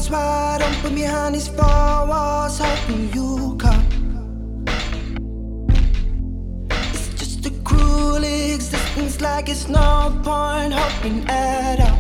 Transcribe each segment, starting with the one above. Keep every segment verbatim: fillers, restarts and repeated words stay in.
eyes wide open behind these four walls, hoping you come. It's just a cruel existence, like it's no point hoping at all.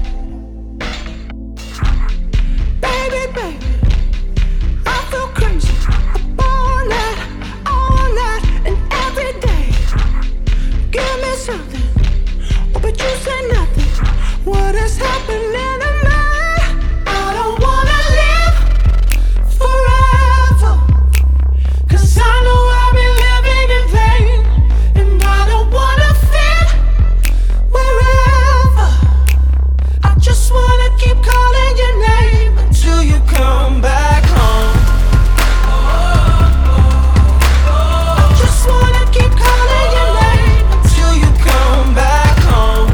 Baby, baby, I feel crazy up all night, all night and every day. Give me something, oh, but you say nothing. What is happening to me? I don't wanna live forever, 'cause I know I've been living in vain. And I don't wanna fit wherever. I just wanna keep calling your name until you come back home. I just wanna keep calling your name until you come back home.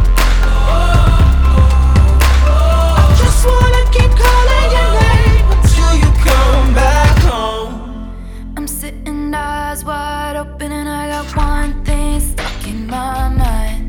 I just wanna keep calling your name until you come back home. I'm sitting eyes wide open and I got one thing stuck in my mind.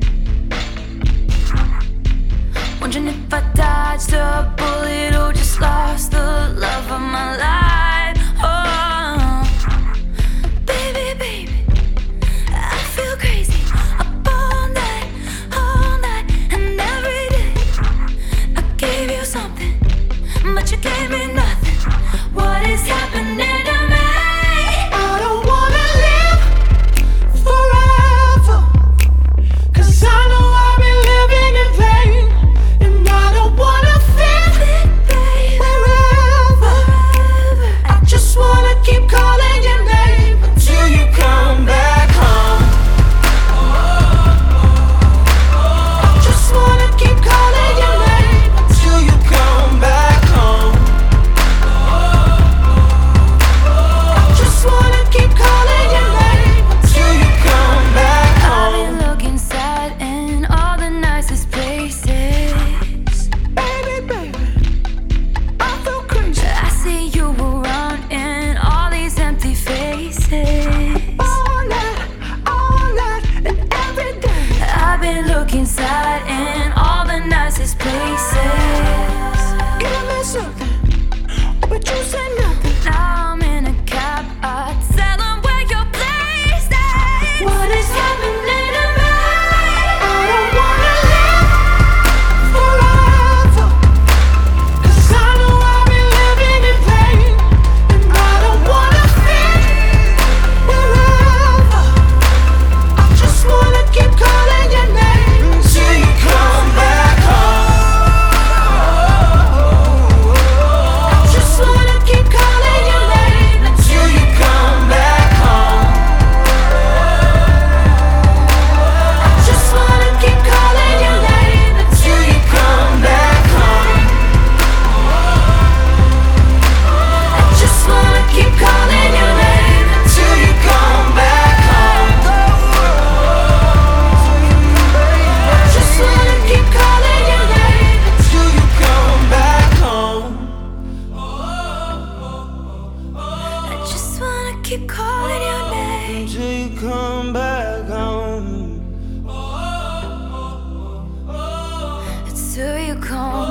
Wondering if I dodged a bullet or just lost the love of my life. Oh, baby, baby, I feel crazy up all night, all night and every day. I gave you something, but you gave me nothing. What is happening to me? I don't wanna live forever, 'cause I know I've been living in vain. And I don't wanna fit wherever. I just wanna keep calling your name until you come back home. I just wanna keep calling your name until you come back home. I just wanna keep calling your name until you come back I've home. been looking sad in all the nicest places. Baby, baby, I feel crazy. I see you around in all these empty faces. All night, all night and every day. I've been looking sad in all the nicest places. Give me something, oh, but you say nothing. Now I'm in a cab, I tell them where your place is. What is happening to me? I don't wanna live forever, 'cause I know I've been living in vain. And I don't wanna fit wherever. I just wanna keep calling your name until you come back home. I just wanna keep calling your name until you come back home. I just wanna keep calling your name until you come back home. I just wanna keep calling your name until you come back home. I just wanna keep calling your name until you come back home. I just wanna keep calling your name Until you come back home. until you come